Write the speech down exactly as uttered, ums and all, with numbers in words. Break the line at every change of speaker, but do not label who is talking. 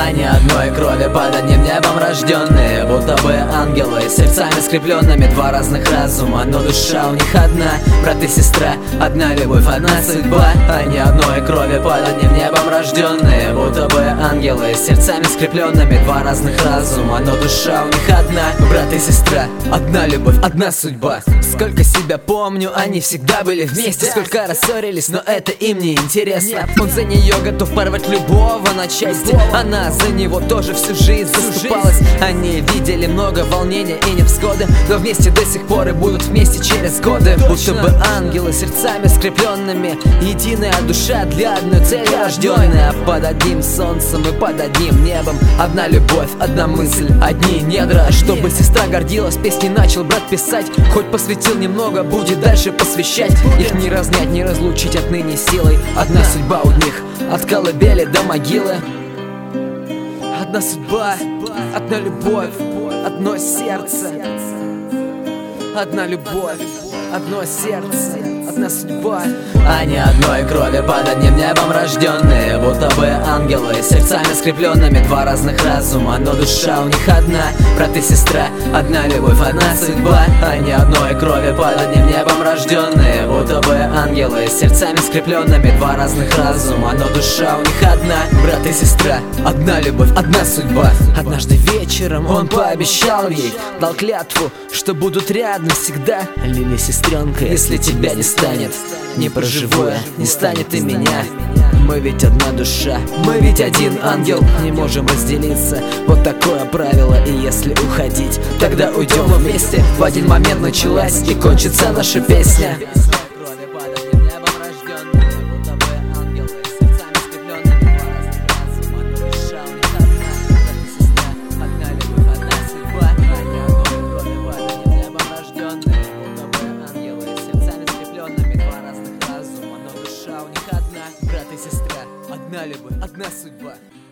Они одной крови под одним небом рожденные, будто бы ангелы, сердцами скрепленными, два разных разума, но душа у них одна. Брат и сестра, одна любовь, одна судьба. Они одной крови под одним небом рожденные, будто бы ангелы, сердцами скрепленными, два разных разума, но душа у них одна. Брат и сестра, одна любовь, одна судьба. Сколько себя помню, они всегда были вместе. Сколько рассорились, но это им не интересно. Он за нее готов порвать любого на части. Она за него тоже всю жизнь заступалась. Они видели много волнения и невзгоды, но вместе до сих пор и будут вместе через годы. Будто бы ангелы, сердцами скрепленными, единая душа для одной цели рожденная. Под одним солнцем и под одним небом, одна любовь, одна мысль, одни недра. Чтобы сестра гордилась, песни начал брат писать. Хоть посвятил немного, будет дальше посвящать. Их не разнять, не разлучить отныне силой. Одна судьба у них, от колыбели до могилы. Одна судьба, одна любовь, одно сердце. Одна любовь, одно сердце, одна судьба. Они одной крови под одним небом рожденные, будто бы ангелы, сердцами скрепленными, два разных разума, но душа у них одна. Брат и сестра, одна любовь, одна судьба. Они одной крови под одним небом рожденные, будто бы ангелы, сердцами скрепленными, два разных разума, но душа у них одна. Брат и сестра, одна любовь, одна судьба. Однажды вечером он пообещал ей, дал клятву, что будут рядом всегда. Лили, сестренка, если тебя не станет, не проживу я, не станет и меня. Мы ведь одна душа, мы ведь один ангел, не можем разделиться, вот такое правило. И если уходить, тогда уйдем вместе. В один момент началась и кончится наша песня. Брат и сестра, одна любовь, одна судьба.